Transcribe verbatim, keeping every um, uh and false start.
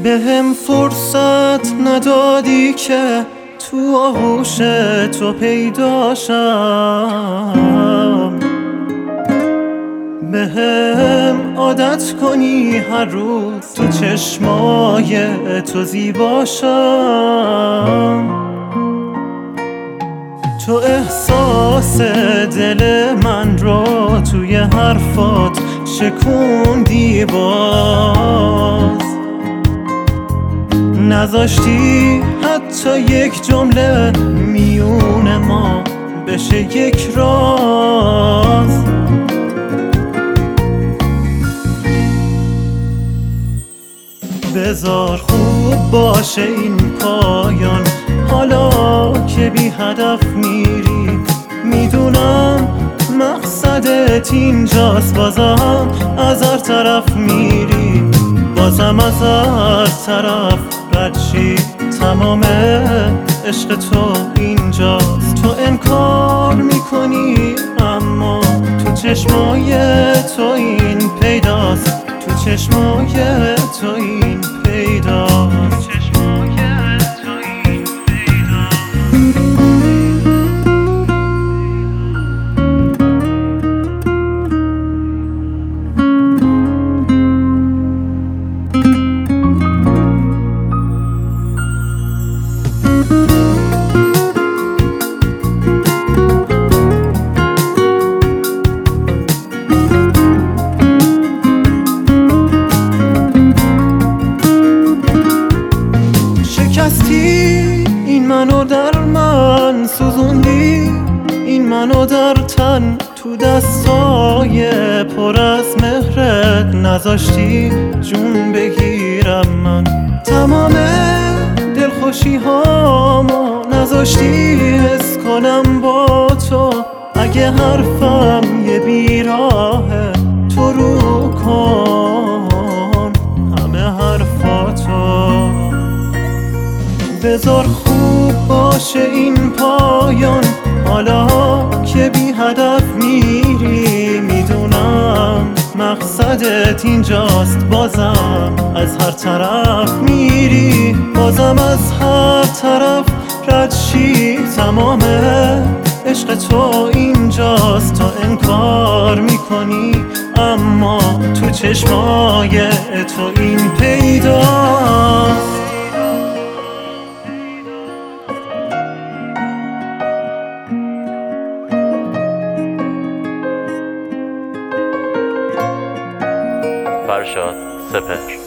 به هم فرصت ندادی که تو آغوش تو پیداشم، به هم عادت کنی هر روز تو چشمای تو زیباشم. تو احساس دل من رو توی حرفات شکوندی، باز نذاشتی حتی یک جمله میون ما بشه یک راز. بذار خوب باشه این پایان، حالا که بی هدف میری. میدونم مقصدت اینجاست، بازم از هر طرف میری، بازم از هر طرف رد شی. تمام عشق تو اینجاست، تو انکار میکنی اما تو چشمای تو این پیداست، تو چشمای تو این پیداست. این منو در من سوزوندی، این منو در تن تو دستای پر از مهرت نذاشتی جون بگیرم من. تمام دلخوشی هامو نذاشتی حس کنم با تو. اگه حرفم یه بیراهه تو رو کن همه حرفاتو. بذار خوب باشه این پایان، حالا که بی هدف میری. میدونم مقصدت اینجاست، بازم از هر طرف میری، بازم از هر طرف رد شی. تمام عشق تو اینجاست، تو انکار میکنی اما تو چشمای تو این پیداست. فرشاد سپهر.